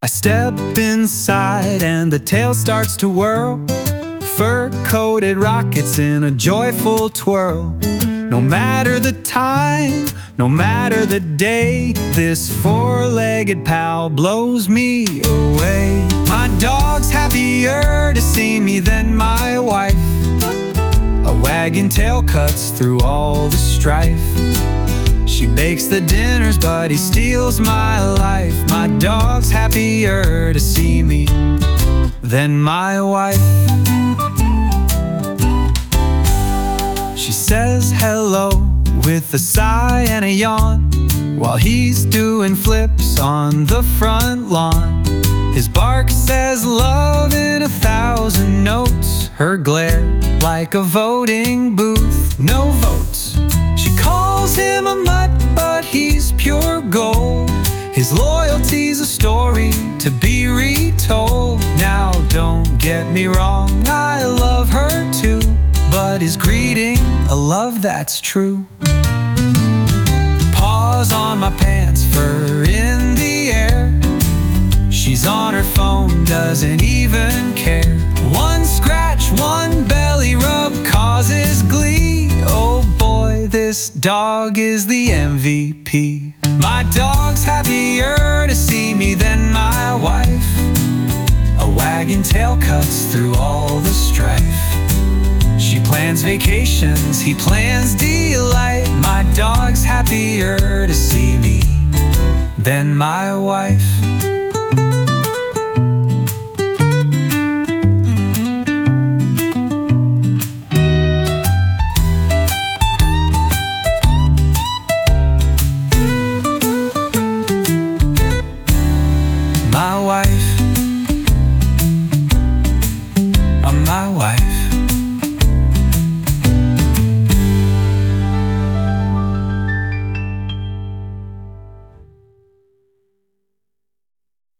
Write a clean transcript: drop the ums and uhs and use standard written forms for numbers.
I step inside and the tail starts to whirl. Fur-coated rockets in a joyful twirl. No matter the time, no matter the day, this four-legged pal blows me away. My dog's happier to see me than my wife. A wagging tail cuts through all the strife. She bakes the dinners, but he steals my life. My dog's happier to see me than my wife. She says hello with a sigh and a yawn, while he's doing flips on the front lawn. His bark says love in 1,000 notes. Her glare like a voting booth, no votes. She calls him a mutt, but he's pure gold. His loyalty's a story to be retold. Now don't get me wrong, I love her too, but his greeting, a love that's true. Paws on my pants, fur in the air. She's on her phone, doesn't even care. One scratch, one belly rub causes glee. Oh boy, this dog is the MVP. My dog's happier to see me than my wife. A wagging tail cuts through all the strife. She plans vacations, he plans delight. My dog's happier to see me than my wife. My wife.